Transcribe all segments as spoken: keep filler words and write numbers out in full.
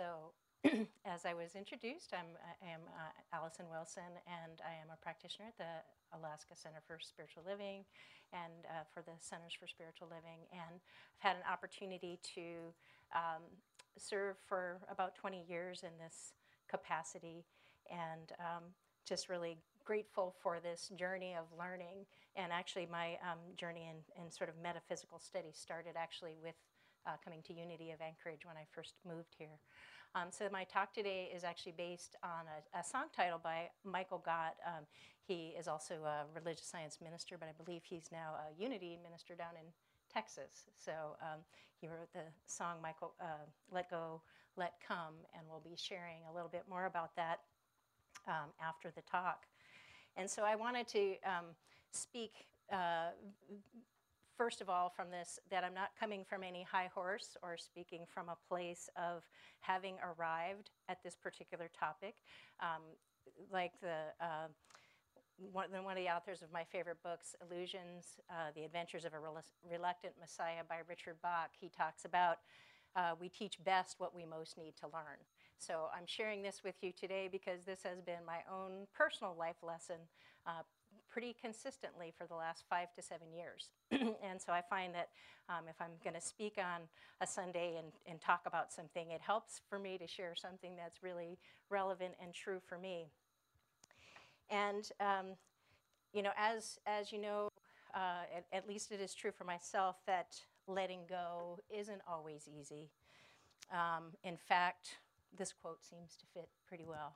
So, as I was introduced, I'm, I am uh, Allison Wilson, and I am a practitioner at the Alaska Center for Spiritual Living and uh, for the Centers for Spiritual Living. And I've had an opportunity to um, serve for about twenty years in this capacity, and um, just really grateful for this journey of learning. And actually, my um, journey in, in sort of metaphysical study started actually with uh, coming to Unity of Anchorage when I first moved here. Um, so my talk today is actually based on a, a song title by Michael Gott. Um, he is also a religious science minister, but I believe he's now a Unity minister down in Texas. So um, he wrote the song Michael, uh, Let Go, Let Come, and we'll be sharing a little bit more about that um, after the talk. And so I wanted to um, speak uh, first of all from this, that I'm not coming from any high horse or speaking from a place of having arrived at this particular topic. Um, like the uh, one, one of the authors of my favorite books, Illusions, uh, The Adventures of a Rel- Reluctant Messiah by Richard Bach, he talks about uh, we teach best what we most need to learn. So I'm sharing this with you today because this has been my own personal life lesson uh, pretty consistently for the last five to seven years. And so I find that um, if I'm going to speak on a Sunday and, and talk about something, it helps for me to share something that's really relevant and true for me. And, um, you know, as, as you know, uh, at, at least it is true for myself that letting go isn't always easy. Um, in fact, this quote seems to fit pretty well.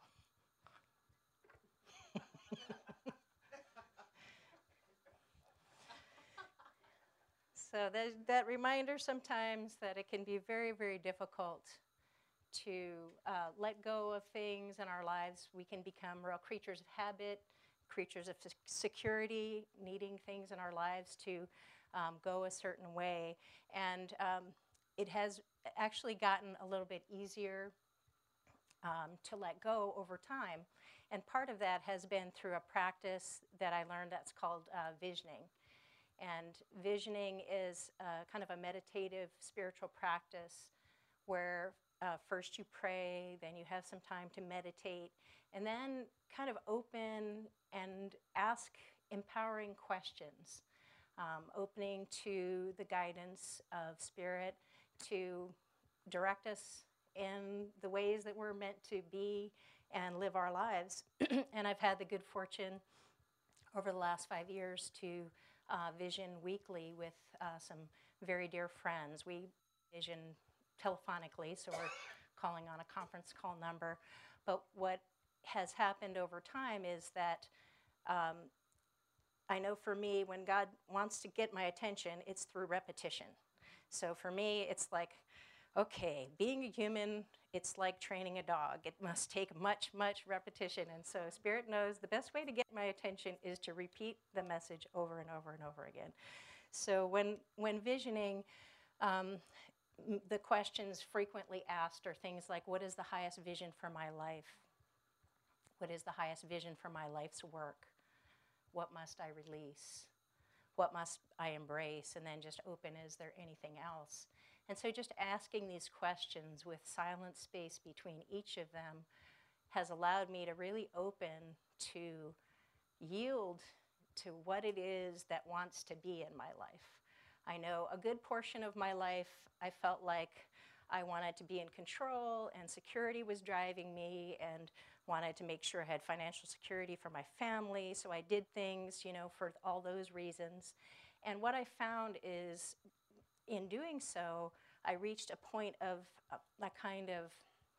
So that, that reminder sometimes that it can be very, very difficult to uh, let go of things in our lives. We can become real creatures of habit, creatures of security, needing things in our lives to um, go a certain way. And um, it has actually gotten a little bit easier um, to let go over time. And part of that has been through a practice that I learned that's called uh, visioning. And visioning is uh, kind of a meditative spiritual practice where uh, first you pray, then you have some time to meditate, and then kind of open and ask empowering questions, um, opening to the guidance of Spirit to direct us in the ways that we're meant to be and live our lives. And I've had the good fortune over the last five years to uh, vision weekly with uh, some very dear friends. We vision telephonically, so we're calling on a conference call number. But what has happened over time is that um, I know for me, when God wants to get my attention, it's through repetition. So for me, it's like, okay, being a human, it's like training a dog. It must take much, much repetition. And so Spirit knows the best way to get my attention is to repeat the message over and over and over again. So when, when visioning, um, the questions frequently asked are things like, what is the highest vision for my life? What is the highest vision for my life's work? What must I release? What must I embrace? And then just open, is there anything else? And so just asking these questions with silent space between each of them has allowed me to really open to yield to what it is that wants to be in my life. I know a good portion of my life, I felt like I wanted to be in control, and security was driving me, and wanted to make sure I had financial security for my family. So I did things, you know, for all those reasons. And what I found is, in doing so, I reached a point of a, a kind of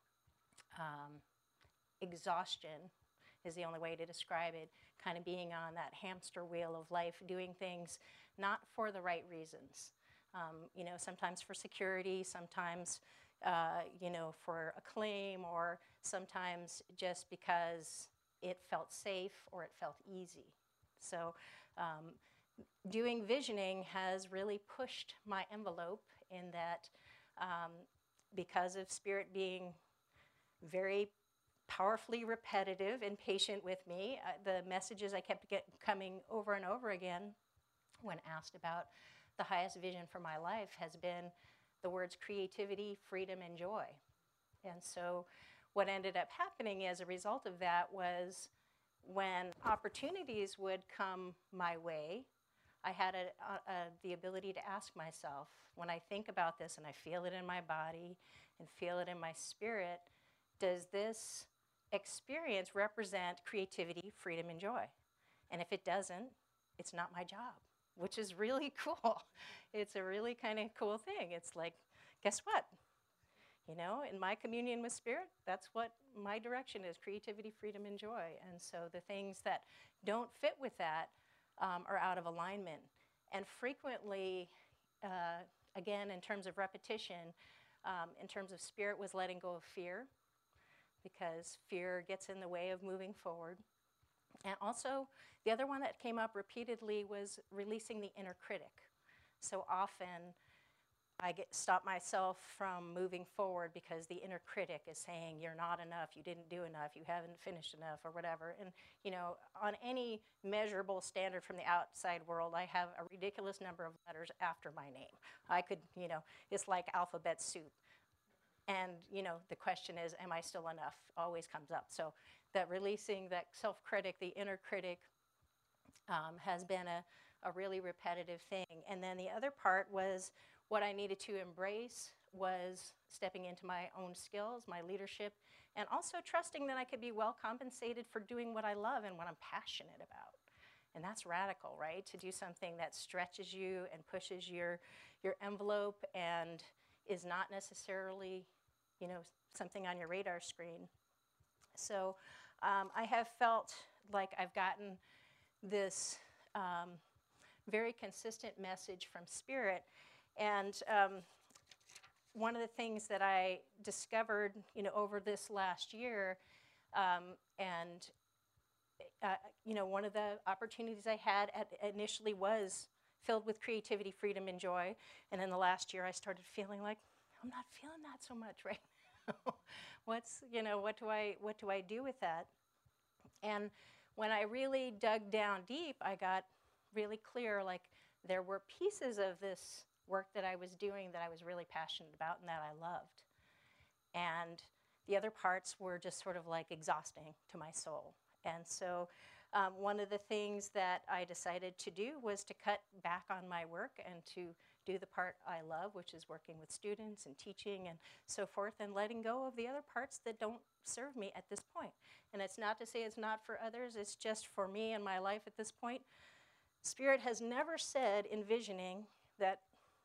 um, exhaustion is the only way to describe it, kind of being on that hamster wheel of life, doing things not for the right reasons. Um, you know, sometimes for security, sometimes, uh, you know, for acclaim, or sometimes just because it felt safe or it felt easy. So um, doing visioning has really pushed my envelope in that um, because of Spirit being very powerfully repetitive and patient with me. Uh, the messages I kept get coming over and over again when asked about the highest vision for my life has been the words creativity, freedom, and joy. And so what ended up happening as a result of that was when opportunities would come my way, I had a, a, a, the ability to ask myself, when I think about this and I feel it in my body and feel it in my spirit, does this experience represent creativity, freedom, and joy? And if it doesn't, it's not my job, which is really cool. It's a really kind of cool thing. It's like, guess what? You know, in my communion with Spirit, that's what my direction is, creativity, freedom, and joy. And so the things that don't fit with that um, are out of alignment. And frequently, uh, again, in terms of repetition, um, in terms of Spirit was letting go of fear, because fear gets in the way of moving forward. And also, the other one that came up repeatedly was releasing the inner critic. So often, I get stop myself from moving forward because the inner critic is saying, you're not enough, you didn't do enough, you haven't finished enough, or whatever. And, you know, on any measurable standard from the outside world, I have a ridiculous number of letters after my name. I could, you know, it's like alphabet soup. And, you know, the question is, am I still enough? Always comes up. So that releasing that self-critic, the inner critic, um, has been a, a really repetitive thing. And then the other part was what I needed to embrace was stepping into my own skills, my leadership, and also trusting that I could be well compensated for doing what I love and what I'm passionate about. And that's radical, right? To do something that stretches you and pushes your, your envelope and is not necessarily, you know, something on your radar screen. So um, I have felt like I've gotten this um, very consistent message from Spirit. And um, one of the things that I discovered, you know, over this last year, um, and uh, you know, one of the opportunities I had at initially was filled with creativity, freedom, and joy. And in the last year, I started feeling like I'm not feeling that so much right now. What's, you know, what do I, what do I do with that? And when I really dug down deep, I got really clear, like there were pieces of this work that I was doing that I was really passionate about and that I loved. And the other parts were just sort of like exhausting to my soul. And so um, one of the things that I decided to do was to cut back on my work and to do the part I love, which is working with students and teaching and so forth, and letting go of the other parts that don't serve me at this point. And it's not to say it's not for others, it's just for me and my life at this point. Spirit has never said, envisioning, that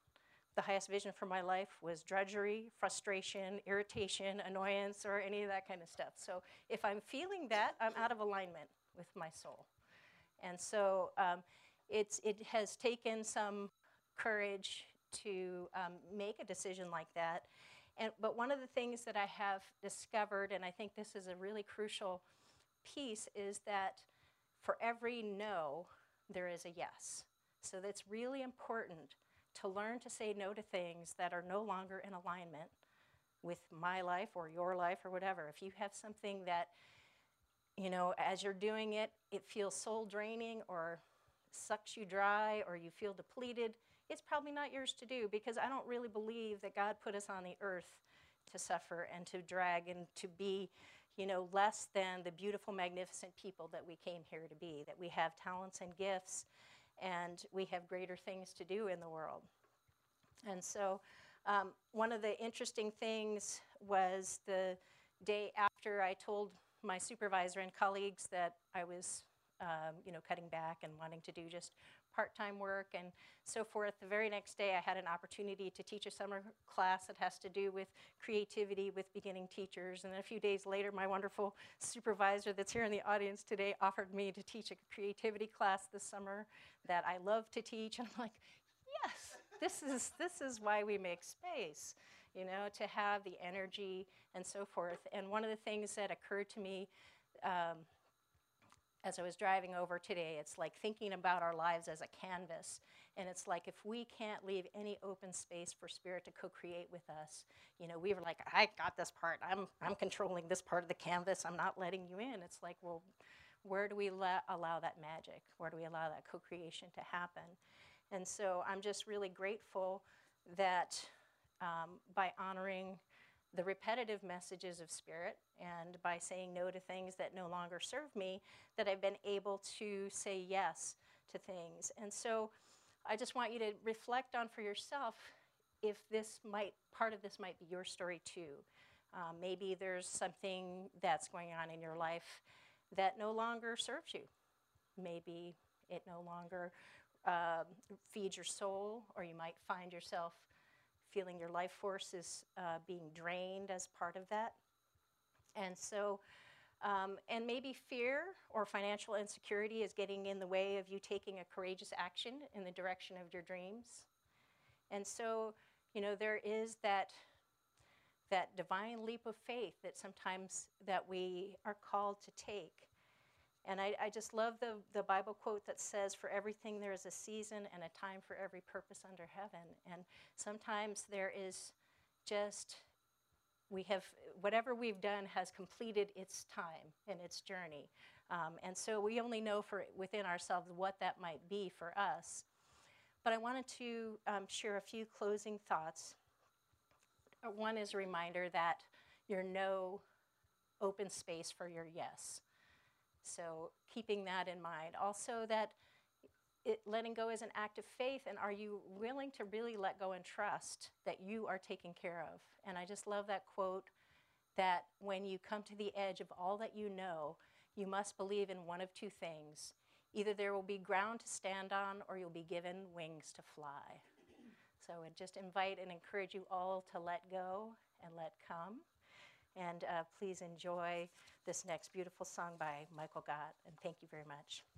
the highest vision for my life was drudgery, frustration, irritation, annoyance, or any of that kind of stuff. So if I'm feeling that, I'm out of alignment with my soul. And so um, it's, it has taken some courage to um, make a decision like that. And, but one of the things that I have discovered, and I think this is a really crucial piece, is that for every no, there is a yes. So that's really important to learn to say no to things that are no longer in alignment with my life or your life or whatever. If you have something that, you know, as you're doing it, it feels soul draining or sucks you dry or you feel depleted, it's probably not yours to do, because I don't really believe that God put us on the earth to suffer and to drag and to be, you know, less than the beautiful, magnificent people that we came here to be, that we have talents and gifts and we have greater things to do in the world. And so um, one of the interesting things was the day after I told my supervisor and colleagues that I was, um, you know, cutting back and wanting to do just part-time work and so forth. The very next day I had an opportunity to teach a summer class that has to do with creativity with beginning teachers. And a few days later, my wonderful supervisor that's here in the audience today offered me to teach a creativity class this summer that I love to teach. And I'm like, yes, this is, this is why we make space, you know, to have the energy and so forth. And one of the things that occurred to me um, as I was driving over today, it's like thinking about our lives as a canvas. And it's like if we can't leave any open space for Spirit to co-create with us, you know, we were like, I got this part. I'm, I'm controlling this part of the canvas. I'm not letting you in. It's like, well, where do we let, allow that magic? Where do we allow that co-creation to happen? And so I'm just really grateful that um, by honoring the repetitive messages of Spirit, and by saying no to things that no longer serve me, that I've been able to say yes to things. And so I just want you to reflect on for yourself if this might, part of this might be your story too. Um, maybe there's something that's going on in your life that no longer serves you. Maybe it no longer uh, feeds your soul, or you might find yourself feeling your life force is uh, being drained as part of that. And so, um, and maybe fear or financial insecurity is getting in the way of you taking a courageous action in the direction of your dreams. And so, you know, there is that that divine leap of faith that sometimes that we are called to take. And I, I just love the, the Bible quote that says, for everything there is a season and a time for every purpose under heaven. And sometimes there is just, we have, whatever we've done has completed its time and its journey. Um, and so we only know for within ourselves what that might be for us. But I wanted to um, share a few closing thoughts. One is a reminder that your no open space for your yes. So keeping that in mind. Also that it, letting go is an act of faith, and are you willing to really let go and trust that you are taken care of? And I just love that quote, that when you come to the edge of all that you know, you must believe in one of two things. Either there will be ground to stand on, or you'll be given wings to fly. So I just invite and encourage you all to let go and let come. And uh, please enjoy this next beautiful song by Michael Gott. And thank you very much.